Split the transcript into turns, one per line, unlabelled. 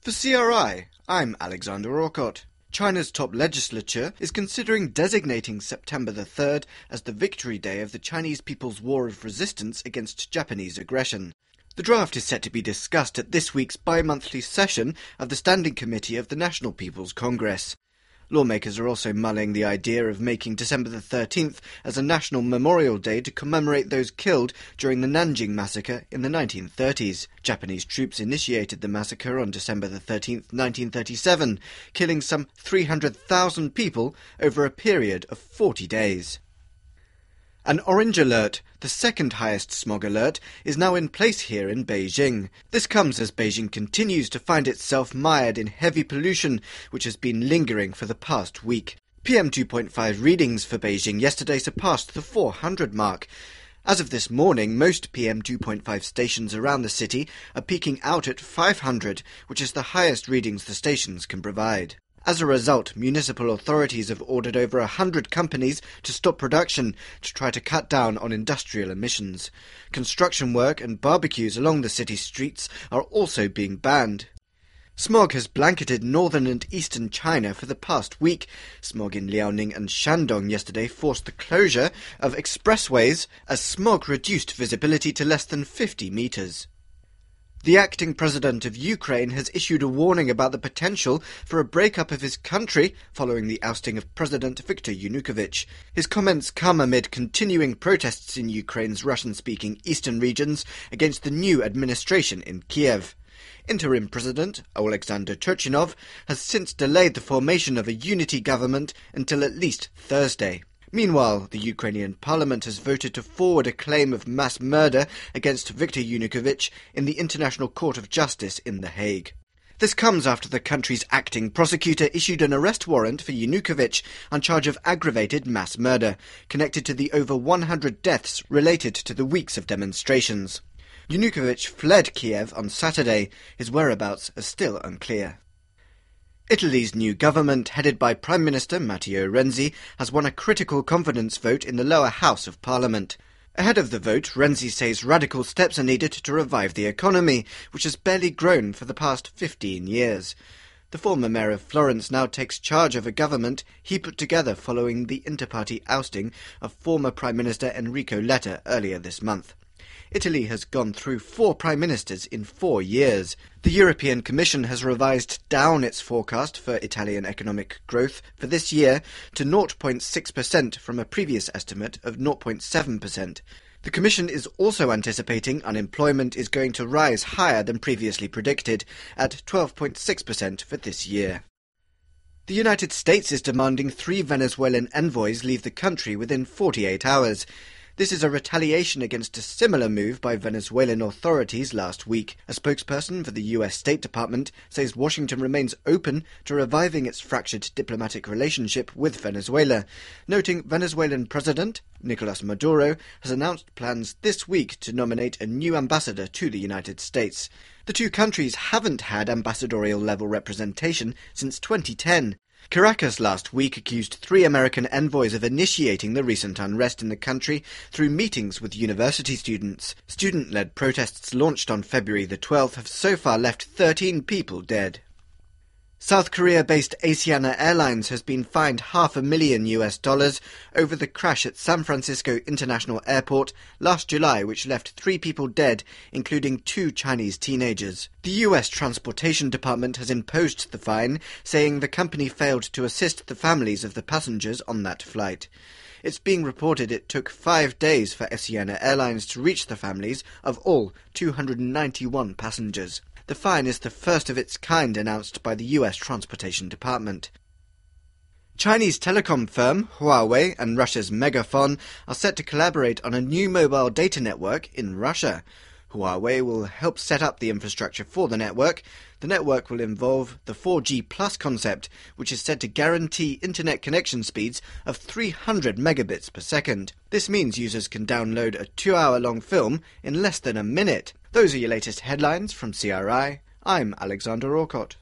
For CRI, I'm Alexander Orcott. China's top legislature is considering designating September the 3rd as the Victory Day of the Chinese People's War of Resistance against Japanese aggression. The draft is set to be discussed at this week's bi-monthly session of the Standing Committee of the National People's Congress. Lawmakers are also mulling the idea of making December the 13th as a national memorial day to commemorate those killed during the Nanjing massacre in the 1930s. Japanese troops initiated the massacre on December the 13th, 1937, killing some 300,000 people over a period of 40 days. An orange alert, the second highest smog alert, is now in place here in Beijing. This comes as Beijing continues to find itself mired in heavy pollution, which has been lingering for the past week. PM2.5 readings for Beijing yesterday surpassed the 400 mark. As of this morning, most PM2.5 stations around the city are peaking out at 500, which is the highest readings the stations can provide. As a result, municipal authorities have ordered over 100 companies to stop production to try to cut down on industrial emissions. Construction work and barbecues along the city streets are also being banned. Smog has blanketed northern and eastern China for the past week. Smog in Liaoning and Shandong yesterday forced the closure of expressways as smog reduced visibility to less than 50 meters. The acting president of Ukraine has issued a warning about the potential for a breakup of his country following the ousting of President Viktor Yanukovych. His comments come amid continuing protests in Ukraine's Russian-speaking eastern regions against the new administration in Kiev. Interim President Alexander Turchinov has since delayed the formation of a unity government until at least Thursday. Meanwhile, the Ukrainian parliament has voted to forward a claim of mass murder against Viktor Yanukovych in the International Court of Justice in The Hague. This comes after the country's acting prosecutor issued an arrest warrant for Yanukovych on charge of aggravated mass murder, connected to the over 100 deaths related to the weeks of demonstrations. Yanukovych fled Kiev on Saturday. His whereabouts are still unclear. Italy's new government, headed by Prime Minister Matteo Renzi, has won a critical confidence vote in the lower house of Parliament. Ahead of the vote, Renzi says radical steps are needed to revive the economy, which has barely grown for the past 15 years. The former mayor of Florence now takes charge of a government he put together following the inter-party ousting of former Prime Minister Enrico Letta earlier this month. Italy has gone through 4 prime ministers in 4 years. The European Commission has revised down its forecast for Italian economic growth for this year to 0.6% from a previous estimate of 0.7%. The Commission is also anticipating unemployment is going to rise higher than previously predicted, at 12.6% for this year. The United States is demanding 3 Venezuelan envoys leave the country within 48 hours. This is a retaliation against a similar move by Venezuelan authorities last week. A spokesperson for the U.S. State Department says Washington remains open to reviving its fractured diplomatic relationship with Venezuela, noting Venezuelan President Nicolas Maduro has announced plans this week to nominate a new ambassador to the United States. The two countries haven't had ambassadorial-level representation since 2010. Caracas last week accused 3 American envoys of initiating the recent unrest in the country through meetings with university students. Student-led protests launched on February the 12th have so far left 13 people dead. South Korea-based Asiana Airlines has been fined $500,000 over the crash at San Francisco International Airport last July, which left 3 people dead, including 2 Chinese teenagers. The U.S. Transportation Department has imposed the fine, saying the company failed to assist the families of the passengers on that flight. It's being reported it took 5 days for Asiana Airlines to reach the families of all 291 passengers. The fine is the first of its kind announced by the U.S. Transportation Department. Chinese telecom firm Huawei and Russia's MegaFon are set to collaborate on a new mobile data network in Russia. Huawei will help set up the infrastructure for the network. The network will involve the 4G Plus concept, which is said to guarantee internet connection speeds of 300 megabits per second. This means users can download a 2-hour-long film in less than a minute. Those are your latest headlines from CRI. I'm Alexander Orcott.